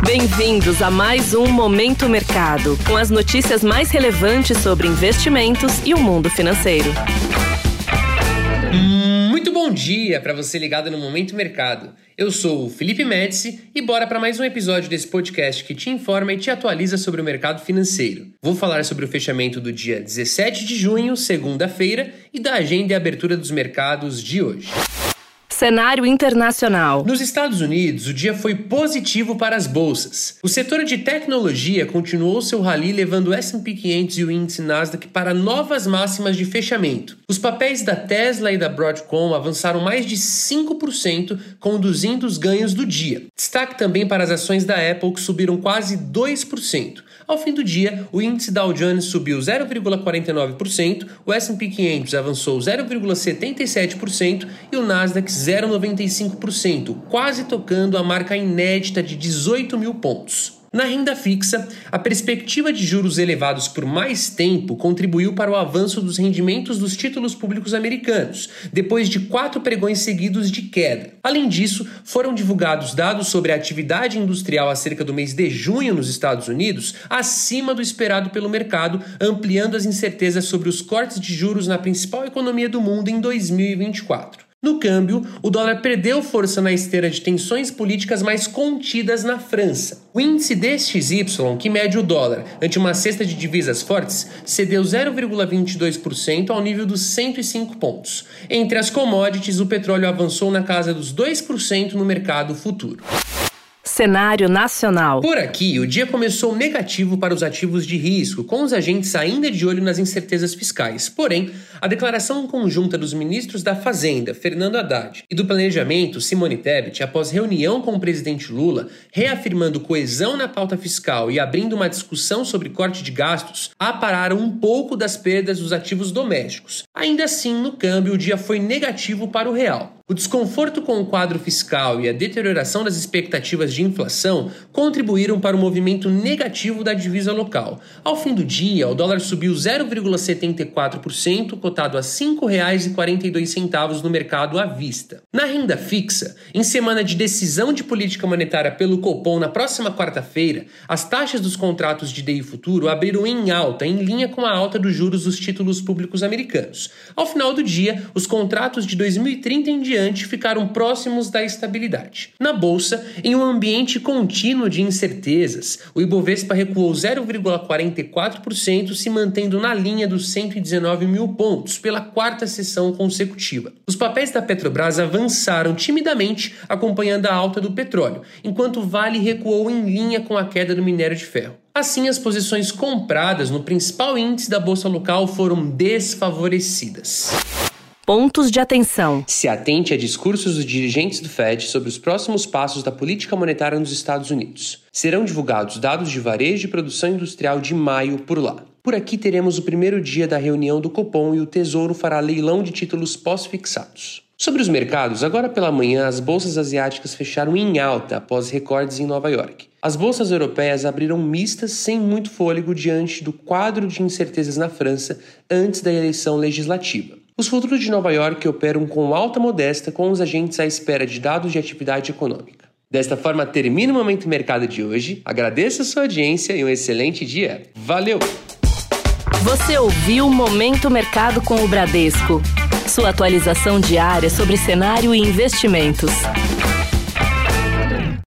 Bem-vindos a mais um Momento Mercado, com as notícias mais relevantes sobre investimentos e o mundo financeiro. Muito bom dia para você ligado no Momento Mercado. Eu sou o Felipe Médici e bora para mais um episódio desse podcast que te informa e te atualiza sobre o mercado financeiro. Vou falar sobre o fechamento do dia 17 de junho, segunda-feira, e da agenda e abertura dos mercados de hoje. Cenário internacional. Nos Estados Unidos, o dia foi positivo para as bolsas. O setor de tecnologia continuou seu rally, levando o S&P 500 e o índice Nasdaq para novas máximas de fechamento. Os papéis da Tesla e da Broadcom avançaram mais de 5%, conduzindo os ganhos do dia. Destaque também para as ações da Apple, que subiram quase 2%. Ao fim do dia, o índice Dow Jones subiu 0,49%, o S&P 500 avançou 0,77% e o Nasdaq 0,95%, quase tocando a marca inédita de 18 mil pontos. Na renda fixa, a perspectiva de juros elevados por mais tempo contribuiu para o avanço dos rendimentos dos títulos públicos americanos, depois de 4 pregões seguidos de queda. Além disso, foram divulgados dados sobre a atividade industrial acerca do mês de junho nos Estados Unidos, acima do esperado pelo mercado, ampliando as incertezas sobre os cortes de juros na principal economia do mundo em 2024. No câmbio, o dólar perdeu força na esteira de tensões políticas mais contidas na França. O índice DXY, que mede o dólar ante uma cesta de divisas fortes, cedeu 0,22% ao nível dos 105 pontos. Entre as commodities, o petróleo avançou na casa dos 2% no mercado futuro. Cenário nacional. Por aqui, o dia começou negativo para os ativos de risco, com os agentes ainda de olho nas incertezas fiscais. Porém, a declaração conjunta dos ministros da Fazenda, Fernando Haddad, e do Planejamento, Simone Tebet, após reunião com o presidente Lula, reafirmando coesão na pauta fiscal e abrindo uma discussão sobre corte de gastos, apararam um pouco das perdas dos ativos domésticos. Ainda assim, no câmbio, o dia foi negativo para o real. O desconforto com o quadro fiscal e a deterioração das expectativas de inflação contribuíram para o movimento negativo da divisa local. Ao fim do dia, o dólar subiu 0,74%, cotado a R$ 5,42 no mercado à vista. Na renda fixa, em semana de decisão de política monetária pelo Copom na próxima quarta-feira, as taxas dos contratos de DI futuro abriram em alta, em linha com a alta dos juros dos títulos públicos americanos. Ao final do dia, os contratos de 2030 em diante ficaram próximos da estabilidade. Na bolsa, em um ambiente contínuo de incertezas, o Ibovespa recuou 0,44%, se mantendo na linha dos 119 mil pontos pela quarta sessão consecutiva. Os papéis da Petrobras avançaram timidamente, acompanhando a alta do petróleo, enquanto o Vale recuou em linha com a queda do minério de ferro. Assim, as posições compradas no principal índice da bolsa local foram desfavorecidas. Pontos de atenção. Se atente a discursos dos dirigentes do Fed sobre os próximos passos da política monetária nos Estados Unidos. Serão divulgados dados de varejo e produção industrial de maio por lá. Por aqui teremos o primeiro dia da reunião do Copom e o Tesouro fará leilão de títulos pós-fixados. Sobre os mercados, agora pela manhã as bolsas asiáticas fecharam em alta após recordes em Nova York. As bolsas europeias abriram mistas sem muito fôlego diante do quadro de incertezas na França antes da eleição legislativa. Os futuros de Nova York operam com alta modesta, com os agentes à espera de dados de atividade econômica. Desta forma, termina o Momento Mercado de hoje. Agradeço a sua audiência e um excelente dia. Valeu! Você ouviu Momento Mercado com o Bradesco. Sua atualização diária sobre cenário e investimentos.